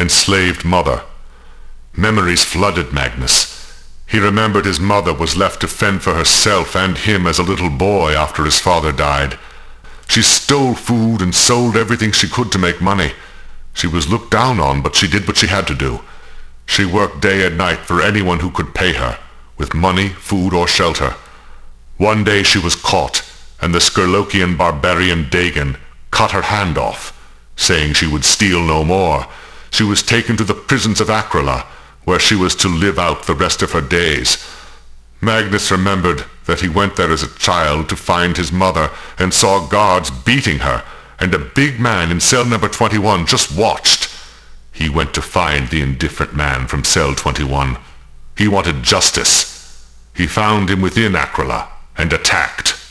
enslaved mother. Memories flooded Magnus. He remembered his mother was left to fend for herself and him as a little boy after his father died. She stole food and sold everything she could to make money. She was looked down on, but she did what she had to do. She worked day and night for anyone who could pay her, with money, food, or shelter. One day she was caught, and the Skurlokian barbarian Dagon cut her hand off, saying she would steal no more. She was taken to the prisons of Akrala, where she was to live out the rest of her days. Magnus remembered that he went there as a child to find his mother and saw guards beating her, and a big man in cell number 21 just watched. He went to find the indifferent man from cell 21. He wanted justice. He found him within Akrala and attacked.